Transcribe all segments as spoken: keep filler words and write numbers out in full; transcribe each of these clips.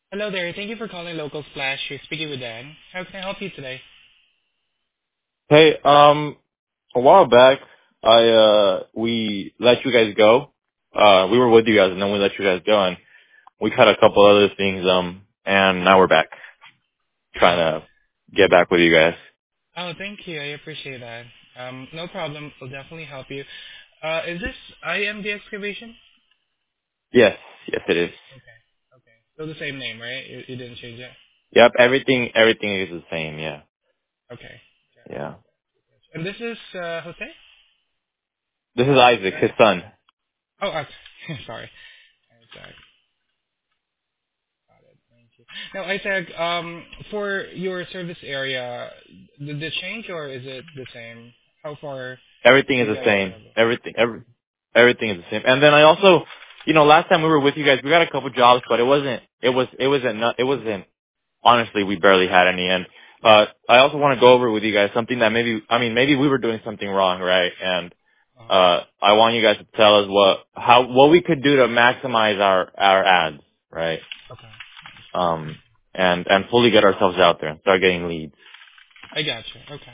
Hello there. Thank you for calling Local Splash. You're speaking with Dan. How can I help you today? Hey, um, a while back, I, uh, we let you guys go. Uh, we were with you guys and then we let you guys go and we tried a couple other things, um, and now we're back trying Oh. to get back with you guys. Oh, thank you. I appreciate that. Um, no problem. We'll definitely help you. Uh, is this I M D Excavation? Yes, yes it is. Okay. Okay. Still the same name, right? You, you didn't change it? Yep, everything, everything is the same, yeah. Okay. Yeah. And this is uh, Jose? This is Isaac, his son. Oh, uh, sorry. Isaac. Got it. Thank you. Now, Isaac, um, for your service area, did it change or is it the same? How far Everything do is you the guys same. travel? Everything, every, everything is the same. And then I also, you know, last time we were with you guys, we got a couple jobs, but it wasn't, it was, it wasn't, not- it wasn't honestly, we barely had any. And uh, I also want to go over with you guys something that maybe, I mean, maybe we were doing something wrong, right? And Uh-huh. uh, I want you guys to tell us what, how, what we could do to maximize our our ads, right? Okay. Um, and and fully get ourselves out there and start getting leads. I gotcha. Okay.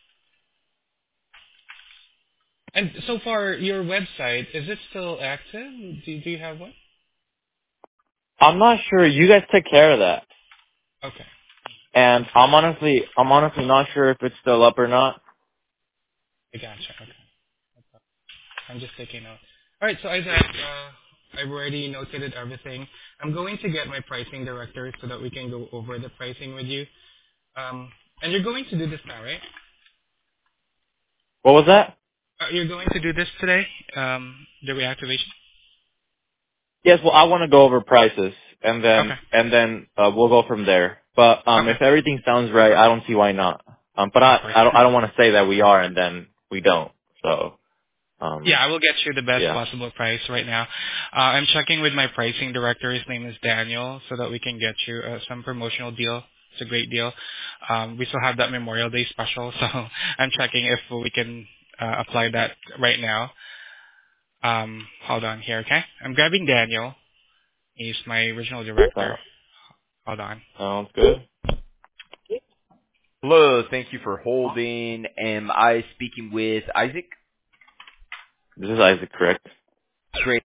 And so far, your website, is it still active? Do, do you have one? I'm not sure. You guys take care of that. Okay. And I'm honestly, I'm honestly not sure if it's still up or not. I gotcha. Okay. I'm just taking note. All right. So Isaac, uh, I've already notated everything. I'm going to get my pricing director so that we can go over the pricing with you. Um, and you're going to do this now, right? What was that? Uh, you're going to do this today, um, the reactivation? Yes, well, I want to go over prices, and then Okay. and then uh, we'll go from there. But um, Okay. if everything sounds right, I don't see why not. Um, but Of I course. I don't I don't want to say that we are and then we don't. So Yeah, um, I will get you the best yeah. possible price right now. Uh, I'm checking with my pricing director. His name is Daniel, so that we can get you uh, some promotional deal. It's a great deal. Um, we still have that Memorial Day special, so I'm checking if we can uh, apply that right now. Um, hold on here, okay? I'm grabbing Daniel. He's my original director. So, Hold on. sounds good. Hello, thank you for holding. Am I speaking with Isaac? This is Isaac, correct? Great.